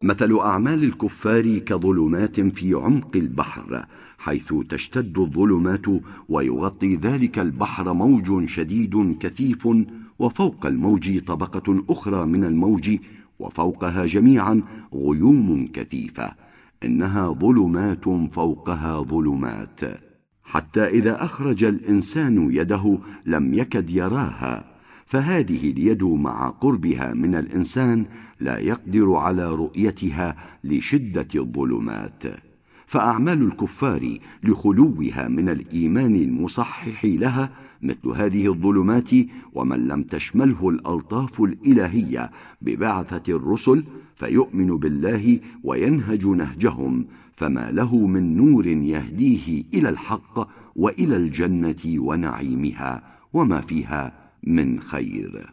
مثل أعمال الكفار كظلمات في عمق البحر، حيث تشتد الظلمات ويغطي ذلك البحر موج شديد كثيف، وفوق الموج طبقة أخرى من الموج، وفوقها جميعا غيوم كثيفة. إنها ظلمات فوقها ظلمات، حتى إذا أخرج الإنسان يده لم يكد يراها. فهذه اليد مع قربها من الإنسان لا يقدر على رؤيتها لشدة الظلمات. فأعمال الكفار لخلوها من الإيمان المصحح لها مثل هذه الظلمات، ومن لم تشمله الألطاف الإلهية ببعثة الرسل فيؤمن بالله وينهج نهجهم، فما له من نور يهديه إلى الحق وإلى الجنة ونعيمها وما فيها من خير.